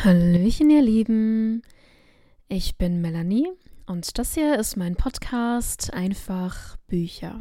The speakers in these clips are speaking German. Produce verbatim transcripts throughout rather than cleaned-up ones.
Hallöchen, ihr Lieben. Ich bin Melanie und das hier ist mein Podcast Einfach Bücher.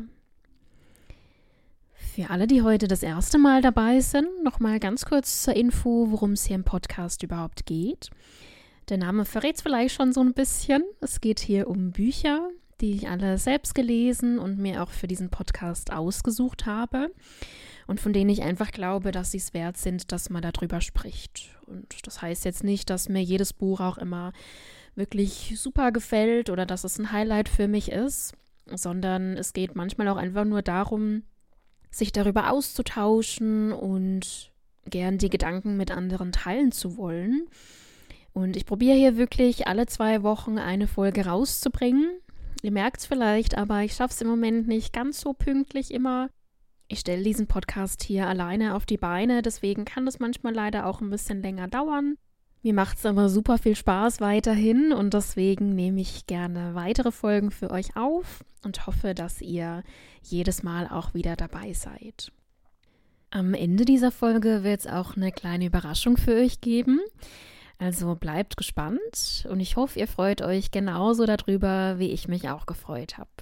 Für alle, die heute das erste Mal dabei sind, nochmal ganz kurz zur Info, worum es hier im Podcast überhaupt geht. Der Name verrät es vielleicht schon so ein bisschen. Es geht hier um Bücher, die ich alle selbst gelesen und mir auch für diesen Podcast ausgesucht habe. Und von denen ich einfach glaube, dass sie es wert sind, dass man darüber spricht. Und das heißt jetzt nicht, dass mir jedes Buch auch immer wirklich super gefällt oder dass es ein Highlight für mich ist, sondern es geht manchmal auch einfach nur darum, sich darüber auszutauschen und gern die Gedanken mit anderen teilen zu wollen. Und ich probiere hier wirklich alle zwei Wochen eine Folge rauszubringen. Ihr merkt es vielleicht, aber ich schaffe es im Moment nicht ganz so pünktlich immer. Ich stelle diesen Podcast hier alleine auf die Beine, deswegen kann das manchmal leider auch ein bisschen länger dauern. Mir macht es aber super viel Spaß weiterhin und deswegen nehme ich gerne weitere Folgen für euch auf und hoffe, dass ihr jedes Mal auch wieder dabei seid. Am Ende dieser Folge wird es auch eine kleine Überraschung für euch geben. Also bleibt gespannt und ich hoffe, ihr freut euch genauso darüber, wie ich mich auch gefreut habe.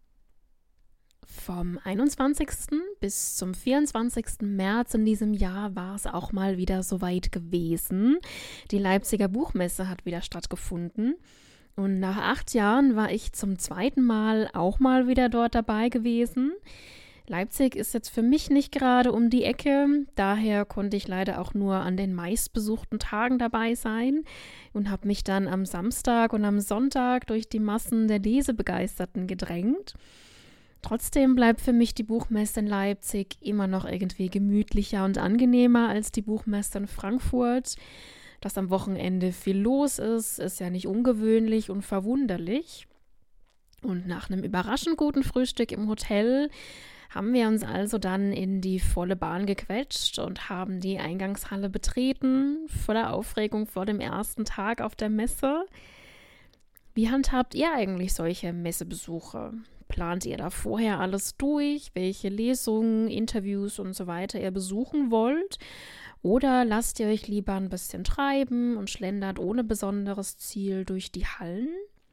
Vom einundzwanzigsten bis zum vierundzwanzigsten März in diesem Jahr war es auch mal wieder soweit gewesen. Die Leipziger Buchmesse hat wieder stattgefunden. Und nach acht Jahren war ich zum zweiten Mal auch mal wieder dort dabei gewesen. Leipzig ist jetzt für mich nicht gerade um die Ecke, daher konnte ich leider auch nur an den meistbesuchten Tagen dabei sein und habe mich dann am Samstag und am Sonntag durch die Massen der Lesebegeisterten gedrängt. Trotzdem bleibt für mich die Buchmesse in Leipzig immer noch irgendwie gemütlicher und angenehmer als die Buchmesse in Frankfurt. Dass am Wochenende viel los ist, ist ja nicht ungewöhnlich und verwunderlich. Und nach einem überraschend guten Frühstück im Hotel haben wir uns also dann in die volle Bahn gequetscht und haben die Eingangshalle betreten, voller Aufregung vor dem ersten Tag auf der Messe. Wie handhabt ihr eigentlich solche Messebesuche? Plant ihr da vorher alles durch, welche Lesungen, Interviews und so weiter ihr besuchen wollt? Oder lasst ihr euch lieber ein bisschen treiben und schlendert ohne besonderes Ziel durch die Hallen?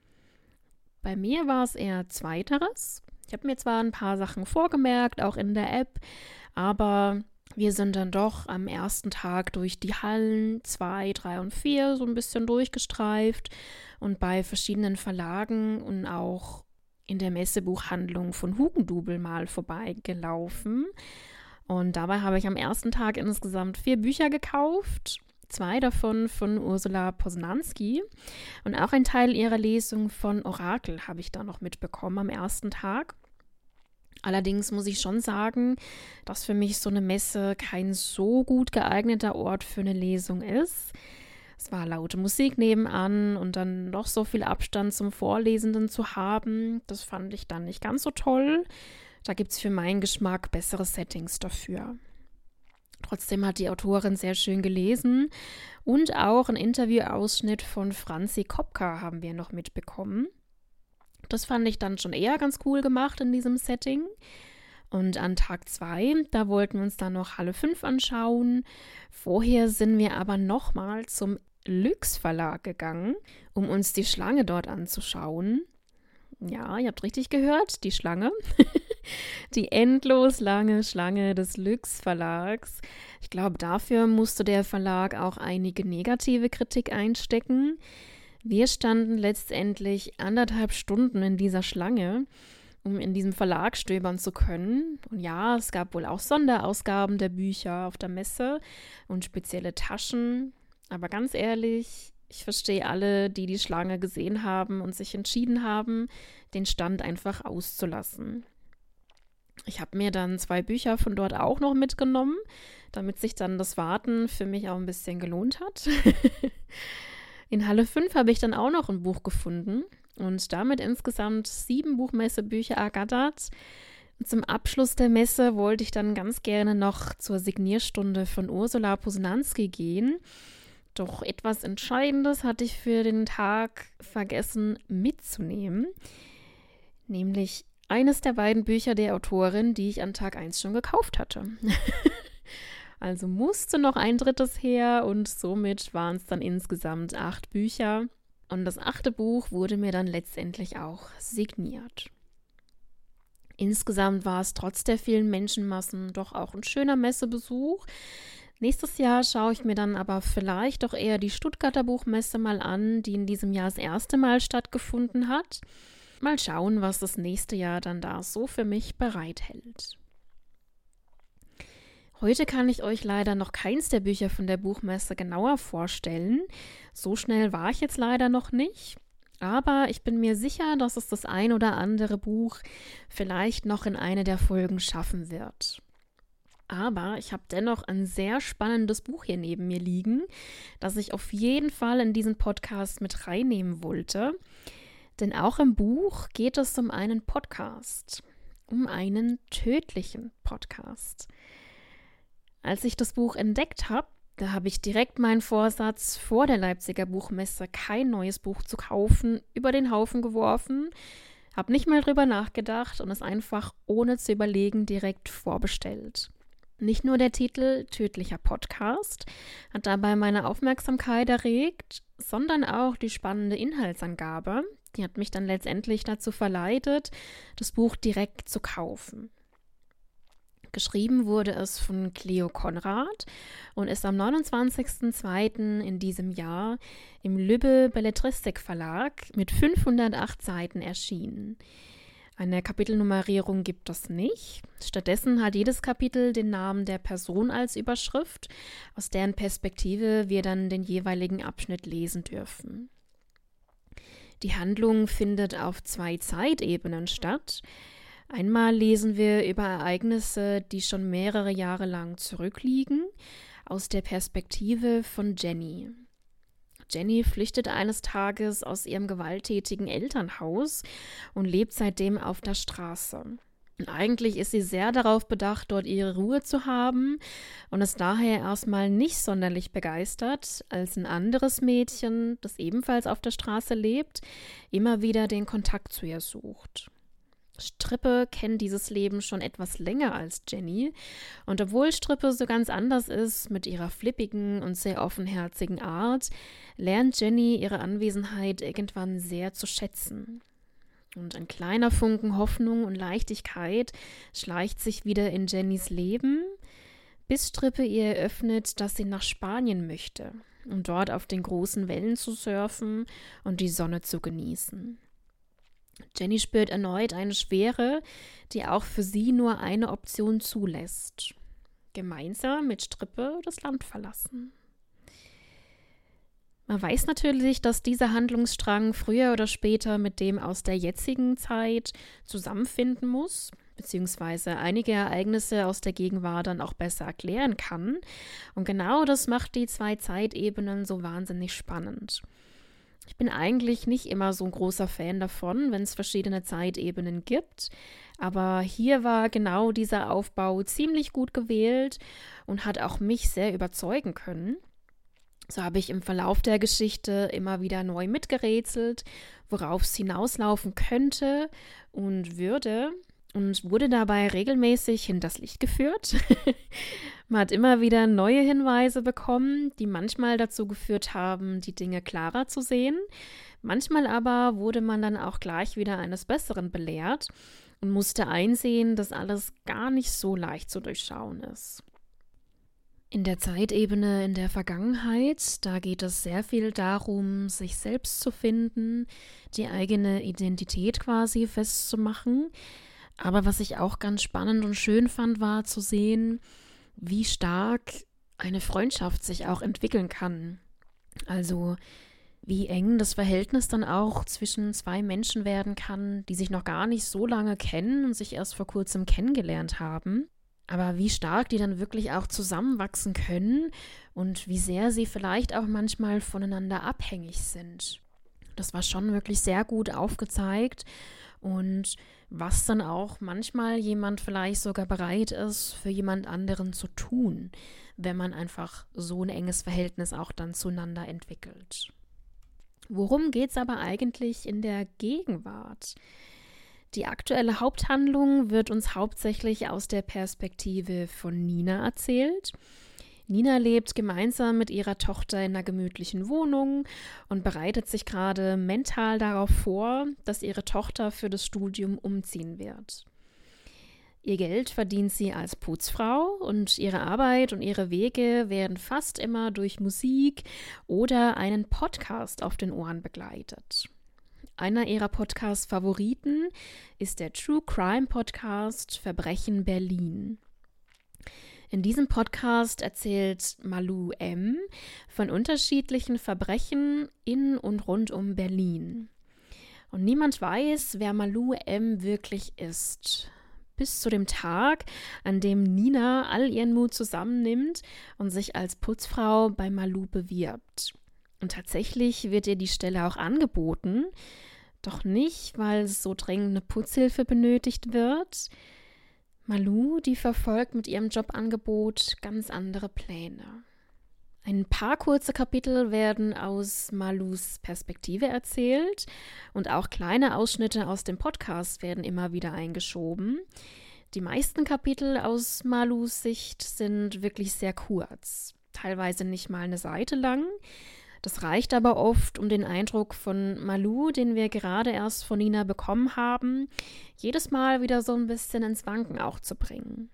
Bei mir war es eher Zweiteres. Ich habe mir zwar ein paar Sachen vorgemerkt, auch in der App, aber wir sind dann doch am ersten Tag durch die Hallen zwei, drei und vier so ein bisschen durchgestreift und bei verschiedenen Verlagen und auch in der Messebuchhandlung von Hugendubel mal vorbeigelaufen. Und dabei habe ich am ersten Tag insgesamt vier Bücher gekauft. Zwei davon von Ursula Posnanski. Und auch ein Teil ihrer Lesung von Orakel habe ich da noch mitbekommen am ersten Tag. Allerdings muss ich schon sagen, dass für mich so eine Messe kein so gut geeigneter Ort für eine Lesung ist. Es war laute Musik nebenan und dann noch so viel Abstand zum Vorlesenden zu haben, das fand ich dann nicht ganz so toll. Da gibt es für meinen Geschmack bessere Settings dafür. Trotzdem hat die Autorin sehr schön gelesen und auch ein Interviewausschnitt von Franzi Kopka haben wir noch mitbekommen. Das fand ich dann schon eher ganz cool gemacht in diesem Setting. Und an Tag zwei, da wollten wir uns dann noch Halle fünf anschauen. Vorher sind wir aber nochmal zum Lüx Verlag gegangen, um uns die Schlange dort anzuschauen. Ja, ihr habt richtig gehört, die Schlange. Die endlos lange Schlange des Lüx Verlags. Ich glaube, dafür musste der Verlag auch einige negative Kritik einstecken. Wir standen letztendlich anderthalb Stunden in dieser Schlange, um in diesem Verlag stöbern zu können. Und ja, es gab wohl auch Sonderausgaben der Bücher auf der Messe und spezielle Taschen. Aber ganz ehrlich, ich verstehe alle, die die Schlange gesehen haben und sich entschieden haben, den Stand einfach auszulassen. Ich habe mir dann zwei Bücher von dort auch noch mitgenommen, damit sich dann das Warten für mich auch ein bisschen gelohnt hat. In Halle fünf habe ich dann auch noch ein Buch gefunden und damit insgesamt sieben Buchmessebücher ergattert. Und zum Abschluss der Messe wollte ich dann ganz gerne noch zur Signierstunde von Ursula Posnanski gehen. Doch etwas Entscheidendes hatte ich für den Tag vergessen mitzunehmen, nämlich eines der beiden Bücher der Autorin, die ich an Tag eins schon gekauft hatte. Also musste noch ein drittes her und somit waren es dann insgesamt acht Bücher. Und das achte Buch wurde mir dann letztendlich auch signiert. Insgesamt war es trotz der vielen Menschenmassen doch auch ein schöner Messebesuch. Nächstes Jahr schaue ich mir dann aber vielleicht doch eher die Stuttgarter Buchmesse mal an, die in diesem Jahr das erste Mal stattgefunden hat. Mal schauen, was das nächste Jahr dann da so für mich bereithält. Heute kann ich euch leider noch keins der Bücher von der Buchmesse genauer vorstellen. So schnell war ich jetzt leider noch nicht. Aber ich bin mir sicher, dass es das ein oder andere Buch vielleicht noch in eine der Folgen schaffen wird. Aber ich habe dennoch ein sehr spannendes Buch hier neben mir liegen, das ich auf jeden Fall in diesen Podcast mit reinnehmen wollte. Denn auch im Buch geht es um einen Podcast, um einen tödlichen Podcast. Als ich das Buch entdeckt habe, da habe ich direkt meinen Vorsatz, vor der Leipziger Buchmesse kein neues Buch zu kaufen, über den Haufen geworfen, habe nicht mal drüber nachgedacht und es einfach ohne zu überlegen direkt vorbestellt. Nicht nur der Titel Tödlicher Podcast hat dabei meine Aufmerksamkeit erregt, sondern auch die spannende Inhaltsangabe. Die hat mich dann letztendlich dazu verleitet, das Buch direkt zu kaufen. Geschrieben wurde es von Cleo Konrad und ist am neunundzwanzigsten zweiten in diesem Jahr im Lübbe Belletristik Verlag mit fünfhundertacht Seiten erschienen. Eine Kapitelnummerierung gibt es nicht. Stattdessen hat jedes Kapitel den Namen der Person als Überschrift, aus deren Perspektive wir dann den jeweiligen Abschnitt lesen dürfen. Die Handlung findet auf zwei Zeitebenen statt. Einmal lesen wir über Ereignisse, die schon mehrere Jahre lang zurückliegen, aus der Perspektive von Jenny. Jenny flüchtet eines Tages aus ihrem gewalttätigen Elternhaus und lebt seitdem auf der Straße. Und eigentlich ist sie sehr darauf bedacht, dort ihre Ruhe zu haben und ist daher erstmal nicht sonderlich begeistert, als ein anderes Mädchen, das ebenfalls auf der Straße lebt, immer wieder den Kontakt zu ihr sucht. Strippe kennt dieses Leben schon etwas länger als Jenny und obwohl Strippe so ganz anders ist mit ihrer flippigen und sehr offenherzigen Art, lernt Jenny ihre Anwesenheit irgendwann sehr zu schätzen. Und ein kleiner Funken Hoffnung und Leichtigkeit schleicht sich wieder in Jennys Leben, bis Strippe ihr eröffnet, dass sie nach Spanien möchte, um dort auf den großen Wellen zu surfen und die Sonne zu genießen. Jenny spürt erneut eine Schwere, die auch für sie nur eine Option zulässt: gemeinsam mit Strippe das Land verlassen. Man weiß natürlich, dass dieser Handlungsstrang früher oder später mit dem aus der jetzigen Zeit zusammenfinden muss, beziehungsweise einige Ereignisse aus der Gegenwart dann auch besser erklären kann. Und genau das macht die zwei Zeitebenen so wahnsinnig spannend. Ich bin eigentlich nicht immer so ein großer Fan davon, wenn es verschiedene Zeitebenen gibt, aber hier war genau dieser Aufbau ziemlich gut gewählt und hat auch mich sehr überzeugen können. So habe ich im Verlauf der Geschichte immer wieder neu mitgerätselt, worauf es hinauslaufen könnte und würde, und wurde dabei regelmäßig hinters Licht geführt. Man hat immer wieder neue Hinweise bekommen, die manchmal dazu geführt haben, die Dinge klarer zu sehen. Manchmal aber wurde man dann auch gleich wieder eines Besseren belehrt und musste einsehen, dass alles gar nicht so leicht zu durchschauen ist. In der Zeitebene in der Vergangenheit, da geht es sehr viel darum, sich selbst zu finden, die eigene Identität quasi festzumachen. Aber was ich auch ganz spannend und schön fand, war zu sehen, wie stark eine Freundschaft sich auch entwickeln kann. Also wie eng das Verhältnis dann auch zwischen zwei Menschen werden kann, die sich noch gar nicht so lange kennen und sich erst vor kurzem kennengelernt haben. Aber wie stark die dann wirklich auch zusammenwachsen können und wie sehr sie vielleicht auch manchmal voneinander abhängig sind. Das war schon wirklich sehr gut aufgezeigt und was dann auch manchmal jemand vielleicht sogar bereit ist, für jemand anderen zu tun, wenn man einfach so ein enges Verhältnis auch dann zueinander entwickelt. Worum geht es aber eigentlich in der Gegenwart? Die aktuelle Haupthandlung wird uns hauptsächlich aus der Perspektive von Nina erzählt. Nina lebt gemeinsam mit ihrer Tochter in einer gemütlichen Wohnung und bereitet sich gerade mental darauf vor, dass ihre Tochter für das Studium umziehen wird. Ihr Geld verdient sie als Putzfrau und ihre Arbeit und ihre Wege werden fast immer durch Musik oder einen Podcast auf den Ohren begleitet. Einer ihrer Podcast-Favoriten ist der True Crime Podcast Verbrechen Berlin. In diesem Podcast erzählt Malou M. von unterschiedlichen Verbrechen in und rund um Berlin. Und niemand weiß, wer Malou M. wirklich ist. Bis zu dem Tag, an dem Nina all ihren Mut zusammennimmt und sich als Putzfrau bei Malou bewirbt. Und tatsächlich wird ihr die Stelle auch angeboten, doch nicht, weil so dringend eine Putzhilfe benötigt wird. Malou, die verfolgt mit ihrem Jobangebot ganz andere Pläne. Ein paar kurze Kapitel werden aus Malous Perspektive erzählt und auch kleine Ausschnitte aus dem Podcast werden immer wieder eingeschoben. Die meisten Kapitel aus Malous Sicht sind wirklich sehr kurz, teilweise nicht mal eine Seite lang. Das reicht aber oft, um den Eindruck von Malou, den wir gerade erst von Nina bekommen haben, jedes Mal wieder so ein bisschen ins Wanken auch zu bringen.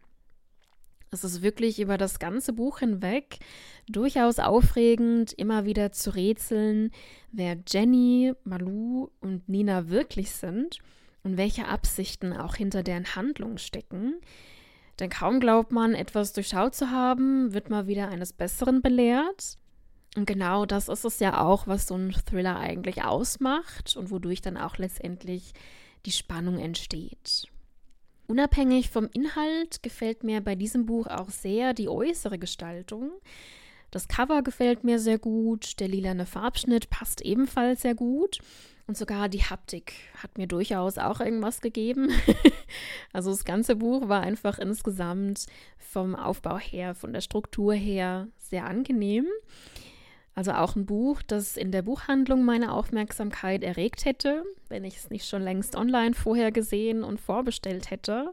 Es ist wirklich über das ganze Buch hinweg durchaus aufregend, immer wieder zu rätseln, wer Jenny, Malou und Nina wirklich sind und welche Absichten auch hinter deren Handlungen stecken. Denn kaum glaubt man, etwas durchschaut zu haben, wird man wieder eines Besseren belehrt. Und genau das ist es ja auch, was so ein Thriller eigentlich ausmacht und wodurch dann auch letztendlich die Spannung entsteht. Unabhängig vom Inhalt gefällt mir bei diesem Buch auch sehr die äußere Gestaltung. Das Cover gefällt mir sehr gut, der lilane Farbschnitt passt ebenfalls sehr gut und sogar die Haptik hat mir durchaus auch irgendwas gegeben. Also das ganze Buch war einfach insgesamt vom Aufbau her, von der Struktur her sehr angenehm. Also auch ein Buch, das in der Buchhandlung meine Aufmerksamkeit erregt hätte, wenn ich es nicht schon längst online vorher gesehen und vorbestellt hätte.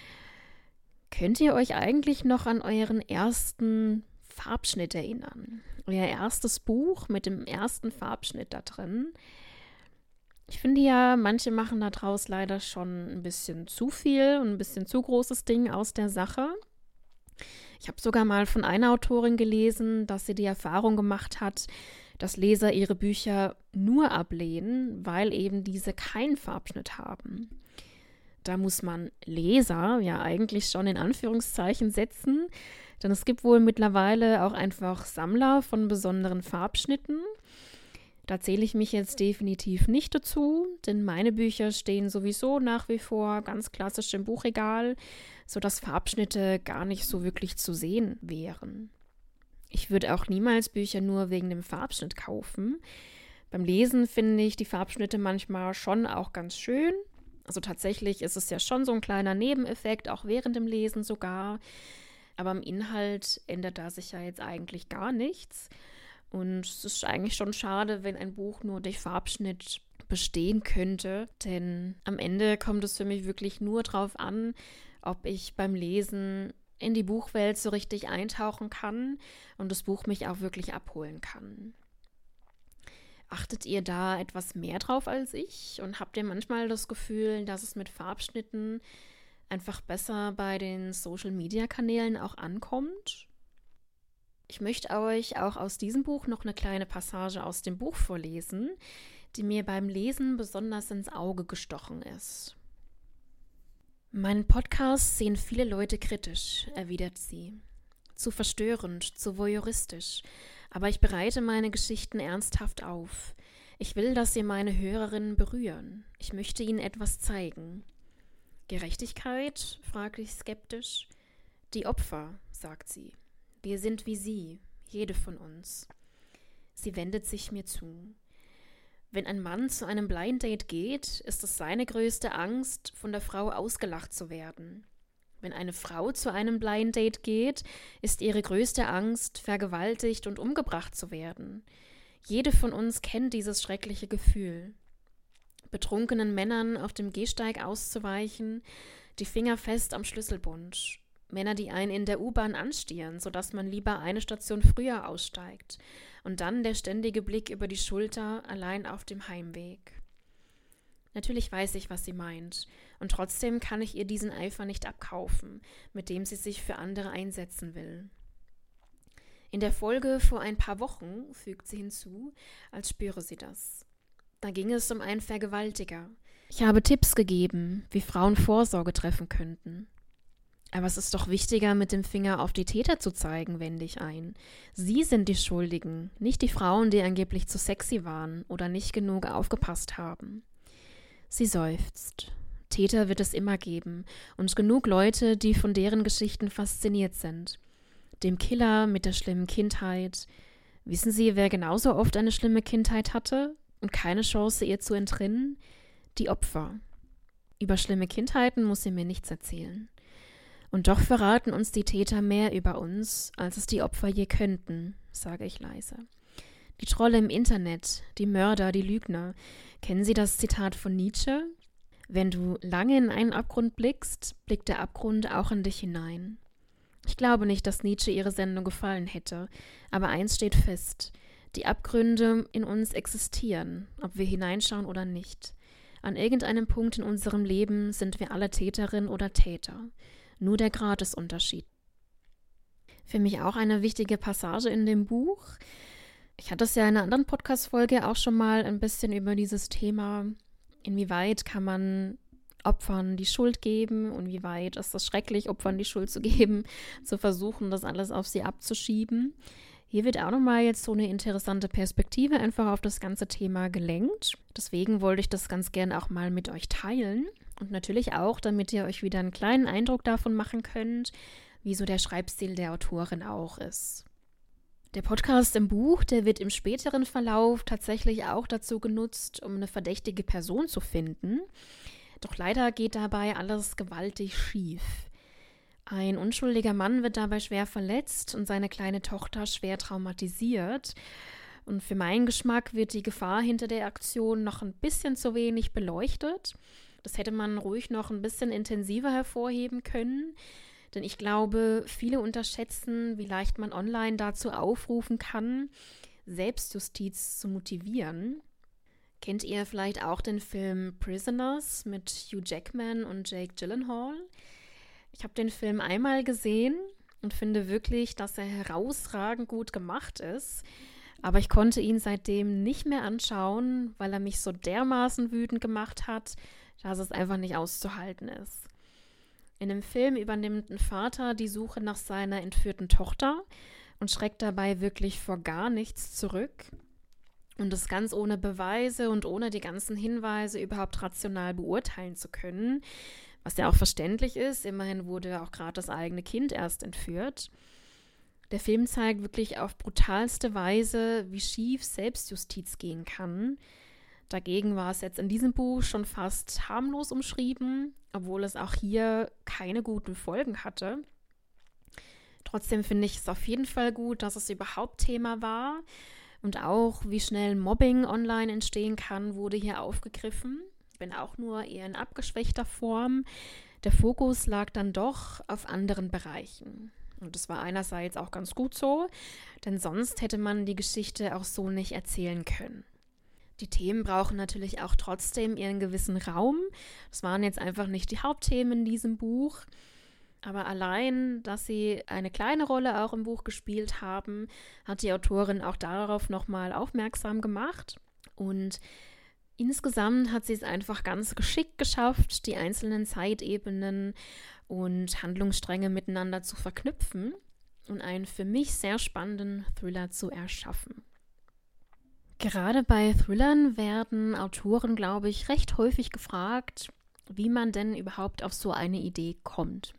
Könnt ihr euch eigentlich noch an euren ersten Farbschnitt erinnern? Euer erstes Buch mit dem ersten Farbschnitt da drin? Ich finde ja, manche machen da draus leider schon ein bisschen zu viel und ein bisschen zu großes Ding aus der Sache. Ich habe sogar mal von einer Autorin gelesen, dass sie die Erfahrung gemacht hat, dass Leser ihre Bücher nur ablehnen, weil eben diese keinen Farbschnitt haben. Da muss man Leser ja eigentlich schon in Anführungszeichen setzen, denn es gibt wohl mittlerweile auch einfach Sammler von besonderen Farbschnitten. Da zähle ich mich jetzt definitiv nicht dazu, denn meine Bücher stehen sowieso nach wie vor ganz klassisch im Buchregal, sodass Farbschnitte gar nicht so wirklich zu sehen wären. Ich würde auch niemals Bücher nur wegen dem Farbschnitt kaufen. Beim Lesen finde ich die Farbschnitte manchmal schon auch ganz schön. Also tatsächlich ist es ja schon so ein kleiner Nebeneffekt, auch während dem Lesen sogar. Aber im Inhalt ändert da sich ja jetzt eigentlich gar nichts. Und es ist eigentlich schon schade, wenn ein Buch nur durch Farbschnitt bestehen könnte. Denn am Ende kommt es für mich wirklich nur darauf an, ob ich beim Lesen in die Buchwelt so richtig eintauchen kann und das Buch mich auch wirklich abholen kann. Achtet ihr da etwas mehr drauf als ich? Und habt ihr manchmal das Gefühl, dass es mit Farbschnitten einfach besser bei den Social-Media-Kanälen auch ankommt? Ich möchte euch auch aus diesem Buch noch eine kleine Passage aus dem Buch vorlesen, die mir beim Lesen besonders ins Auge gestochen ist. Meinen Podcast sehen viele Leute kritisch, erwidert sie. Zu verstörend, zu voyeuristisch. Aber ich bereite meine Geschichten ernsthaft auf. Ich will, dass sie meine Hörerinnen berühren. Ich möchte ihnen etwas zeigen. Gerechtigkeit? Frage ich skeptisch. Die Opfer, sagt sie. Wir sind wie sie, jede von uns. Sie wendet sich mir zu. Wenn ein Mann zu einem Blind Date geht, ist es seine größte Angst, von der Frau ausgelacht zu werden. Wenn eine Frau zu einem Blind Date geht, ist ihre größte Angst, vergewaltigt und umgebracht zu werden. Jede von uns kennt dieses schreckliche Gefühl. Betrunkenen Männern auf dem Gehsteig auszuweichen, die Finger fest am Schlüsselbund. Männer, die einen in der U-Bahn anstieren, sodass man lieber eine Station früher aussteigt. Und dann der ständige Blick über die Schulter, allein auf dem Heimweg. Natürlich weiß ich, was sie meint. Und trotzdem kann ich ihr diesen Eifer nicht abkaufen, mit dem sie sich für andere einsetzen will. In der Folge vor ein paar Wochen, fügt sie hinzu, als spüre sie das. Da ging es um einen Vergewaltiger. Ich habe Tipps gegeben, wie Frauen Vorsorge treffen könnten. Aber es ist doch wichtiger, mit dem Finger auf die Täter zu zeigen, wende ich ein. Sie sind die Schuldigen, nicht die Frauen, die angeblich zu sexy waren oder nicht genug aufgepasst haben. Sie seufzt. Täter wird es immer geben und genug Leute, die von deren Geschichten fasziniert sind. Dem Killer mit der schlimmen Kindheit. Wissen Sie, wer genauso oft eine schlimme Kindheit hatte und keine Chance, ihr zu entrinnen? Die Opfer. Über schlimme Kindheiten muss sie mir nichts erzählen. Und doch verraten uns die Täter mehr über uns, als es die Opfer je könnten, sage ich leise. Die Trolle im Internet, die Mörder, die Lügner. Kennen Sie das Zitat von Nietzsche? Wenn du lange in einen Abgrund blickst, blickt der Abgrund auch in dich hinein. Ich glaube nicht, dass Nietzsche ihre Sendung gefallen hätte, aber eins steht fest: Die Abgründe in uns existieren, ob wir hineinschauen oder nicht. An irgendeinem Punkt in unserem Leben sind wir alle Täterin oder Täter. Nur der Grad ist Unterschied. Für mich auch eine wichtige Passage in dem Buch. Ich hatte es ja in einer anderen Podcast-Folge auch schon mal ein bisschen über dieses Thema, inwieweit kann man Opfern die Schuld geben und wie weit ist es schrecklich, Opfern die Schuld zu geben, zu versuchen, das alles auf sie abzuschieben. Hier wird auch nochmal jetzt so eine interessante Perspektive einfach auf das ganze Thema gelenkt. Deswegen wollte ich das ganz gerne auch mal mit euch teilen und natürlich auch, damit ihr euch wieder einen kleinen Eindruck davon machen könnt, wie so der Schreibstil der Autorin auch ist. Der Podcast im Buch, der wird im späteren Verlauf tatsächlich auch dazu genutzt, um eine verdächtige Person zu finden. Doch leider geht dabei alles gewaltig schief. Ein unschuldiger Mann wird dabei schwer verletzt und seine kleine Tochter schwer traumatisiert. Und für meinen Geschmack wird die Gefahr hinter der Aktion noch ein bisschen zu wenig beleuchtet. Das hätte man ruhig noch ein bisschen intensiver hervorheben können. Denn ich glaube, viele unterschätzen, wie leicht man online dazu aufrufen kann, Selbstjustiz zu motivieren. Kennt ihr vielleicht auch den Film Prisoners mit Hugh Jackman und Jake Gyllenhaal? Ich habe den Film einmal gesehen und finde wirklich, dass er herausragend gut gemacht ist. Aber ich konnte ihn seitdem nicht mehr anschauen, weil er mich so dermaßen wütend gemacht hat, dass es einfach nicht auszuhalten ist. In dem Film übernimmt ein Vater die Suche nach seiner entführten Tochter und schreckt dabei wirklich vor gar nichts zurück. Und das ganz ohne Beweise und ohne die ganzen Hinweise überhaupt rational beurteilen zu können, was ja auch verständlich ist. Immerhin wurde auch gerade das eigene Kind erst entführt. Der Film zeigt wirklich auf brutalste Weise, wie schief Selbstjustiz gehen kann. Dagegen war es jetzt in diesem Buch schon fast harmlos umschrieben, obwohl es auch hier keine guten Folgen hatte. Trotzdem finde ich es auf jeden Fall gut, dass es überhaupt Thema war. Und auch, wie schnell Mobbing online entstehen kann, wurde hier aufgegriffen, wenn auch nur eher in abgeschwächter Form. Der Fokus lag dann doch auf anderen Bereichen. Und das war einerseits auch ganz gut so, denn sonst hätte man die Geschichte auch so nicht erzählen können. Die Themen brauchen natürlich auch trotzdem ihren gewissen Raum. Das waren jetzt einfach nicht die Hauptthemen in diesem Buch. Aber allein, dass sie eine kleine Rolle auch im Buch gespielt haben, hat die Autorin auch darauf nochmal aufmerksam gemacht. Und insgesamt hat sie es einfach ganz geschickt geschafft, die einzelnen Zeitebenen und Handlungsstränge miteinander zu verknüpfen und einen für mich sehr spannenden Thriller zu erschaffen. Gerade bei Thrillern werden Autoren, glaube ich, recht häufig gefragt, wie man denn überhaupt auf so eine Idee kommt.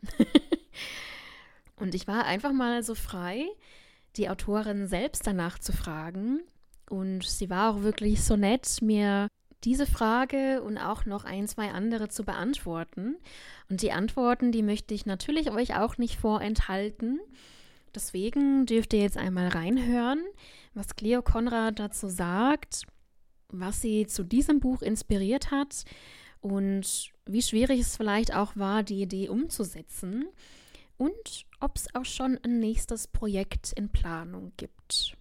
Und ich war einfach mal so frei, die Autorin selbst danach zu fragen. Und sie war auch wirklich so nett, mir diese Frage und auch noch ein, zwei andere zu beantworten. Und die Antworten, die möchte ich natürlich euch auch nicht vorenthalten. Deswegen dürft ihr jetzt einmal reinhören, was Cleo Conrad dazu sagt, was sie zu diesem Buch inspiriert hat und wie schwierig es vielleicht auch war, die Idee umzusetzen und ob es auch schon ein nächstes Projekt in Planung gibt.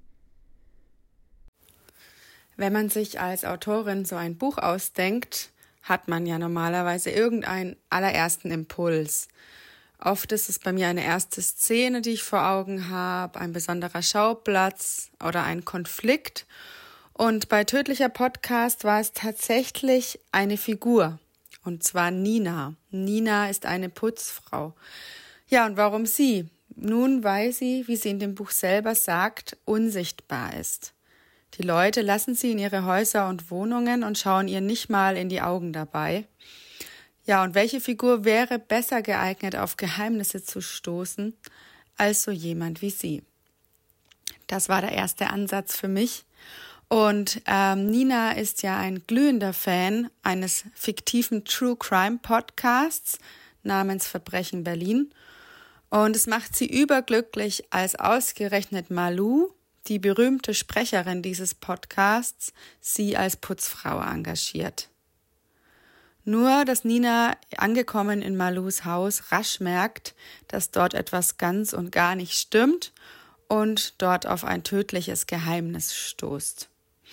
Wenn man sich als Autorin so ein Buch ausdenkt, hat man ja normalerweise irgendeinen allerersten Impuls. Oft ist es bei mir eine erste Szene, die ich vor Augen habe, ein besonderer Schauplatz oder ein Konflikt. Und bei Tödlicher Podcast war es tatsächlich eine Figur, und zwar Nina. Nina ist eine Putzfrau. Ja, und warum sie? Nun, weil sie, wie sie in dem Buch selber sagt, unsichtbar ist. Die Leute lassen sie in ihre Häuser und Wohnungen und schauen ihr nicht mal in die Augen dabei. Ja, und welche Figur wäre besser geeignet, auf Geheimnisse zu stoßen, als so jemand wie sie? Das war der erste Ansatz für mich. Und ähm, Nina ist ja ein glühender Fan eines fiktiven True Crime Podcasts namens Verbrechen Berlin. Und es macht sie überglücklich, als ausgerechnet Malou, die berühmte Sprecherin dieses Podcasts, sie als Putzfrau engagiert. Nur, dass Nina, angekommen in Malous Haus, rasch merkt, dass dort etwas ganz und gar nicht stimmt und dort auf ein tödliches Geheimnis stoßt.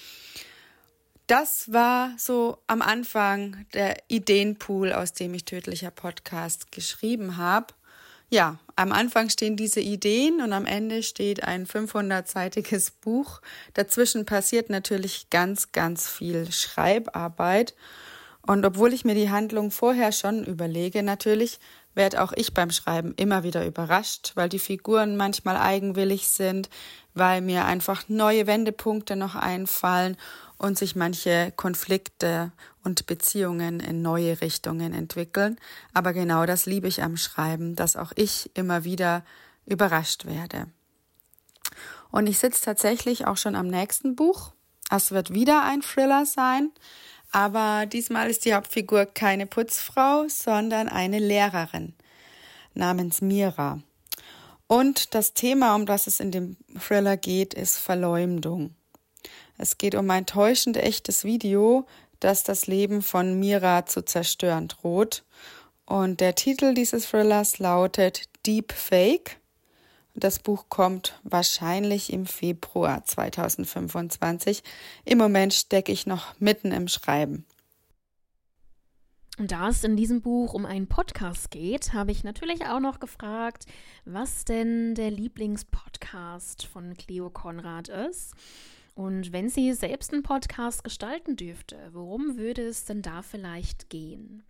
Das war so am Anfang der Ideenpool, aus dem ich Tödlicher Podcast geschrieben habe. Ja, am Anfang stehen diese Ideen und am Ende steht ein fünfhundertseitiges Buch. Dazwischen passiert natürlich ganz, ganz viel Schreibarbeit. Und obwohl ich mir die Handlung vorher schon überlege, natürlich werde auch ich beim Schreiben immer wieder überrascht, weil die Figuren manchmal eigenwillig sind, weil mir einfach neue Wendepunkte noch einfallen und sich manche Konflikte und Beziehungen in neue Richtungen entwickeln. Aber genau das liebe ich am Schreiben, dass auch ich immer wieder überrascht werde. Und ich sitze tatsächlich auch schon am nächsten Buch. Es wird wieder ein Thriller sein, aber diesmal ist die Hauptfigur keine Putzfrau, sondern eine Lehrerin namens Mira. Und das Thema, um das es in dem Thriller geht, ist Verleumdung. Es geht um ein täuschend echtes Video, das das Leben von Mira zu zerstören droht. Und der Titel dieses Thrillers lautet Deep Fake. Das Buch kommt wahrscheinlich im Februar zweitausendfünfundzwanzig. Im Moment stecke ich noch mitten im Schreiben. Und da es in diesem Buch um einen Podcast geht, habe ich natürlich auch noch gefragt, was denn der Lieblingspodcast von Cleo Konrad ist. Und wenn sie selbst einen Podcast gestalten dürfte, worum würde es denn da vielleicht gehen?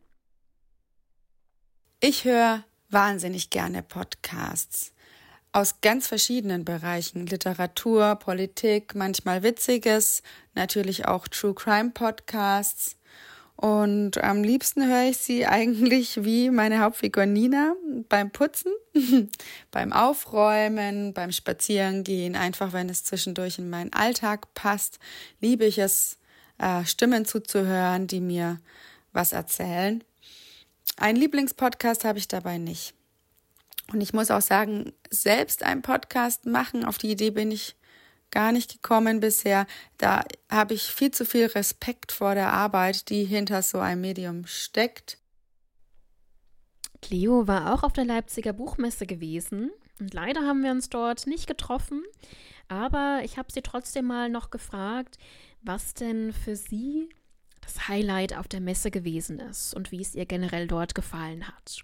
Ich höre wahnsinnig gerne Podcasts aus ganz verschiedenen Bereichen. Literatur, Politik, manchmal Witziges, natürlich auch True Crime Podcasts. Und am liebsten höre ich sie eigentlich wie meine Hauptfigur Nina beim Putzen, beim Aufräumen, beim Spazierengehen, einfach wenn es zwischendurch in meinen Alltag passt, liebe ich es, äh, Stimmen zuzuhören, die mir was erzählen. Einen Lieblingspodcast habe ich dabei nicht. Und ich muss auch sagen, selbst einen Podcast machen, auf die Idee bin ich gar nicht gekommen bisher. Da habe ich viel zu viel Respekt vor der Arbeit, die hinter so einem Medium steckt. Cleo war auch auf der Leipziger Buchmesse gewesen und leider haben wir uns dort nicht getroffen, aber ich habe sie trotzdem mal noch gefragt, was denn für sie das Highlight auf der Messe gewesen ist und wie es ihr generell dort gefallen hat.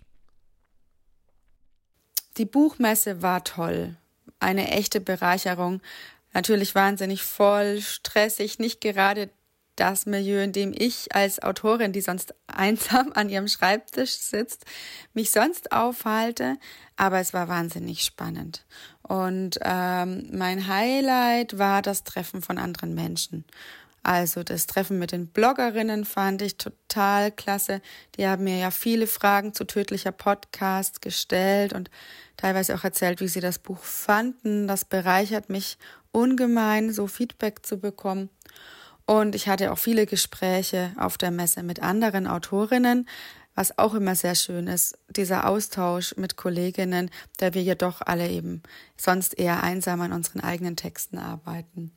Die Buchmesse war toll, eine echte Bereicherung. Natürlich wahnsinnig voll, stressig, nicht gerade das Milieu, in dem ich als Autorin, die sonst einsam an ihrem Schreibtisch sitzt, mich sonst aufhalte, aber es war wahnsinnig spannend. Und ähm, mein Highlight war das Treffen von anderen Menschen. Also das Treffen mit den Bloggerinnen fand ich total klasse. Die haben mir ja viele Fragen zu Tödlicher Podcast gestellt und teilweise auch erzählt, wie sie das Buch fanden. Das bereichert mich ungemein, so Feedback zu bekommen. Und ich hatte auch viele Gespräche auf der Messe mit anderen Autorinnen, was auch immer sehr schön ist, dieser Austausch mit Kolleginnen, da wir jedoch alle eben sonst eher einsam an unseren eigenen Texten arbeiten.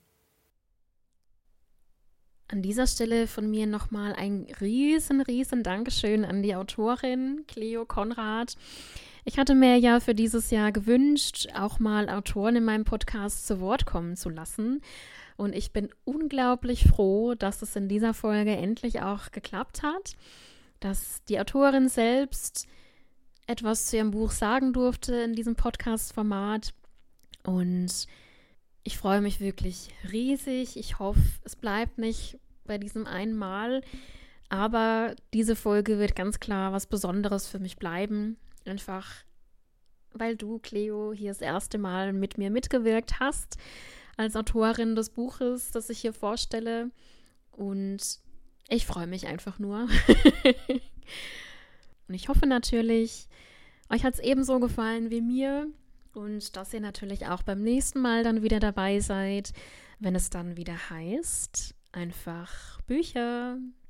An dieser Stelle von mir nochmal ein riesen, riesen Dankeschön an die Autorin Cleo Konrad. Ich hatte mir ja für dieses Jahr gewünscht, auch mal Autoren in meinem Podcast zu Wort kommen zu lassen. Und ich bin unglaublich froh, dass es in dieser Folge endlich auch geklappt hat, dass die Autorin selbst etwas zu ihrem Buch sagen durfte in diesem Podcast-Format. Und ich freue mich wirklich riesig. Ich hoffe, es bleibt nicht bei diesem einen Mal. Aber diese Folge wird ganz klar was Besonderes für mich bleiben. Einfach, weil du, Cleo, hier das erste Mal mit mir mitgewirkt hast als Autorin des Buches, das ich hier vorstelle. Und ich freue mich einfach nur. Und ich hoffe natürlich, euch hat es ebenso gefallen wie mir und dass ihr natürlich auch beim nächsten Mal dann wieder dabei seid, wenn es dann wieder heißt, einfach Bücher